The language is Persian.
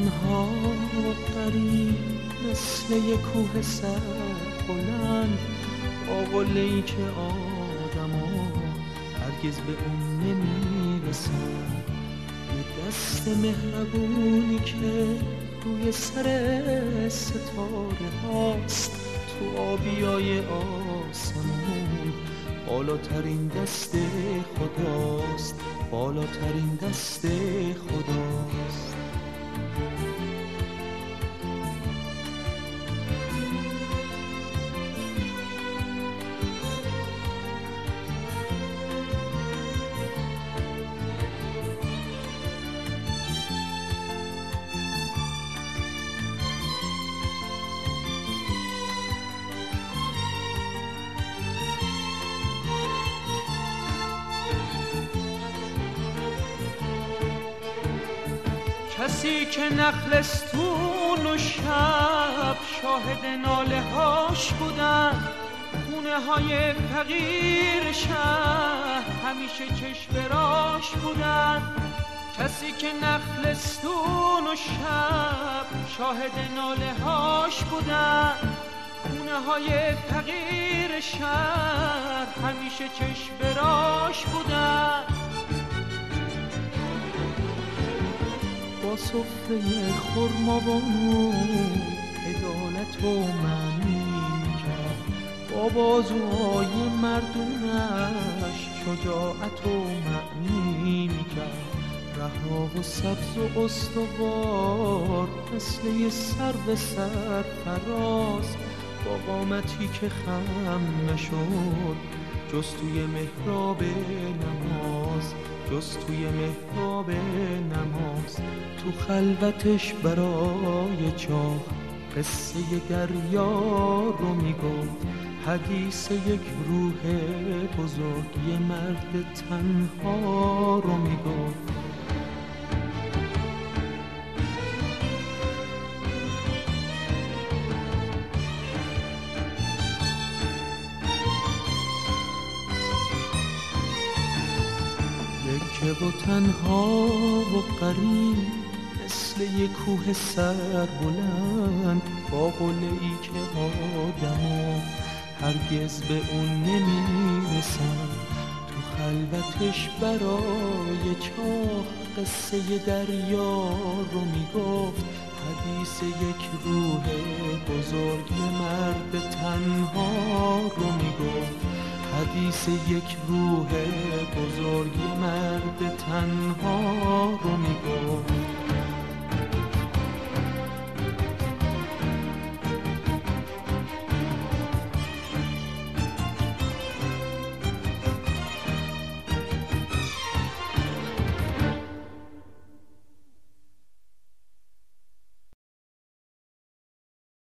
تنها و غریب مثل یک کوه سر بلند، با قله‌ای که آدما هرگز به اون نمیرسن. یه دست مهربونی که روی سر ستاره هاست، تو آبیای آسمون بالاترین دست خداست، بالاترین دست خداست. کسی که نخلستون و شب شاهد ناله هاش بودن، خونه های فقیر شهر همیشه چشم راش بودن. کسی که نخلستون و شب شاهد ناله هاش بودن، خونه های فقیر شهر همیشه چشم راش بودن. با سفره خرمابانو عدالت و معنی کرد، با بازوهای مردونش شجاعت و معنی کرد. رها و سبز و استوار مثل یه سرو سرفراز، با قامتی که خم نشد جز توی محراب نماز، جز توی محراب نماز. تو خلوتش برای چاه قصه دریا رو میگفت، حدیث یک روح بزرگ یه مرد تنها رو میگفت. که و تنها و غریب مثل یک کوه سر بلند، با قله‌ای که آدما هرگز به اون نمیرسن. تو خلوتش برای چاه قصه دریا رو میگفت، حدیث یک روح بزرگ مرد تنها رو میگفت، حدیث یک روح بزرگ مرد تنها رو میگفت.